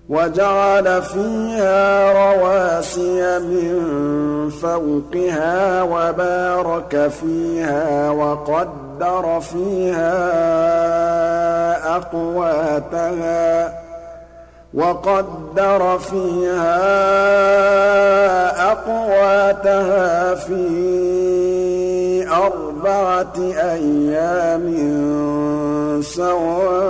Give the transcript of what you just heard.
وَجَعَلَ فِيهَا رَوَاسِيَ مِن فَوْقِهَا وَبَارَكَ فِيهَا وَقَدَّرَ فِيهَا أَقْوَاتَهَا فِي 4 أَيَّامٍ سَوَاءً